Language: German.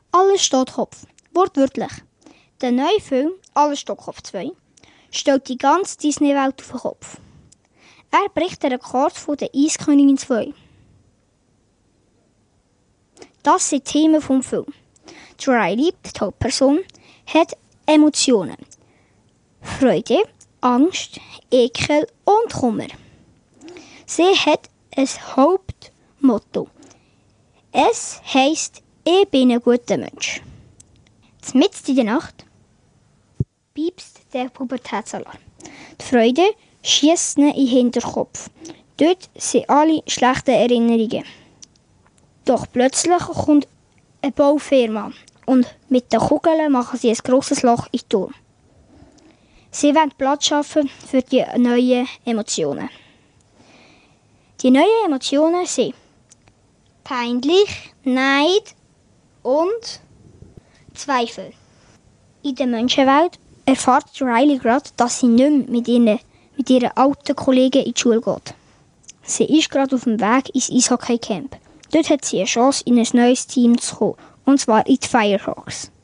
Alles steht Kopf. Wortwörtlich. Der neue Film «Alles steht Kopf 2» stellt die ganze Disney-Welt auf den Kopf. Er bricht den Rekord von der Eiskönigin 2. Das sind die Themen des Films. Riley, die Hauptperson, hat Emotionen. Freude, Angst, Ekel und Kummer. Sie hat ein Hauptmotto. Es heisst, ich bin ein guter Mensch. Mitten in der Nacht piepst der Pubertätsalarm. Die Freude schiesst in den Hinterkopf. Dort sind alle schlechten Erinnerungen. Doch plötzlich kommt eine Baufirma und mit den Kugeln machen sie ein grosses Loch in den Turm. Sie wollen Platz schaffen für die neuen Emotionen. Die neuen Emotionen sind peinlich, Neid und Zweifel. In der Menschenwelt erfährt Riley gerade, dass sie nicht mehr mit ihren alten Kollegen in die Schule geht. Sie ist gerade auf dem Weg ins Eishockey-Camp. Dort hat sie eine Chance, in ein neues Team zu kommen, und zwar in die Firehawks.